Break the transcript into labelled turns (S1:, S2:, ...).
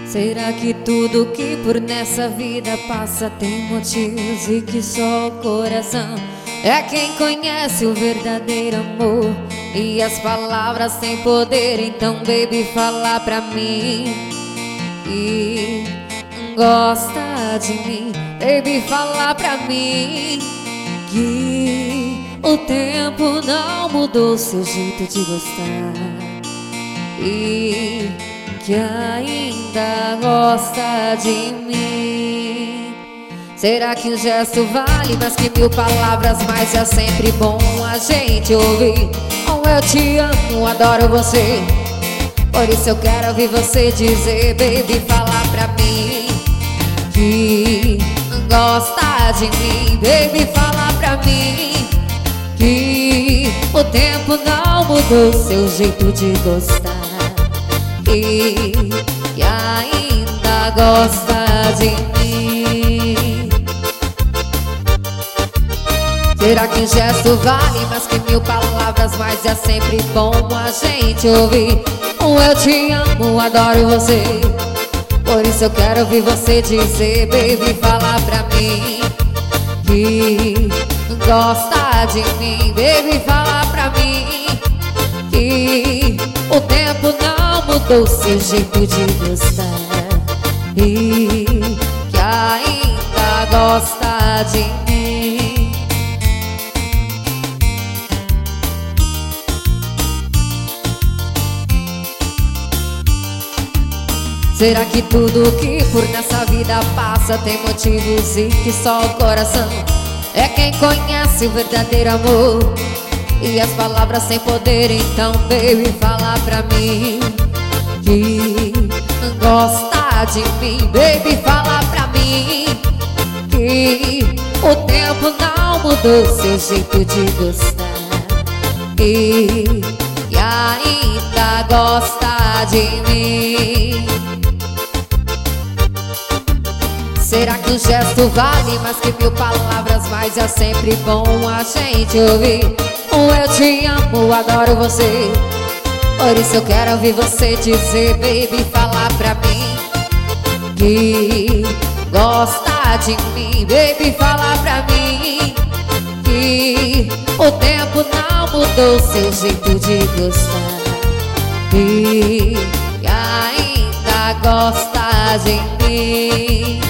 S1: Será que tudo que por nessa vida passa tem motivos e que só o coração é quem conhece o verdadeiro amor? E as palavras têm poder, então baby, fala pra mim que gosta de mim. Baby, fala pra mim que o tempo não mudou seu jeito de gostar e que ainda gosta de mim. Será que um gesto vale mais que 1000 palavras? Mas é sempre bom a gente ouvir eu te amo, adoro você. Por isso eu quero ouvir você dizer, baby, fala pra mim que gosta de mim. Baby, fala pra mim que o tempo não mudou seu jeito de gostar e que ainda gosta de mim. Será que um gesto vale mais que 1000 palavras? Mas é sempre bom a gente ouvir eu te amo, adoro você. Por isso eu quero ouvir você dizer, baby, fala pra mim que gosta de mim. Baby, fala pra mim que o tempo não mudou seu jeito de gostar e que ainda gosta de mim. Será que tudo que por nessa vida passa tem motivos e que só o coração é quem conhece o verdadeiro amor? E as palavras têm poder, então baby, fala pra mim que gosta de mim. Baby, fala pra mim que o tempo não mudou seu jeito de gostar e que ainda gosta de mim. Será que um gesto vale mais que 1000 palavras? Mas é sempre bom a gente ouvir eu te amo, adoro você. Por isso eu quero ouvir você dizer, baby, fala pra mim que gosta de mim. Baby, fala pra mim que o tempo não mudou seu jeito de gostar e que ainda gosta de mim.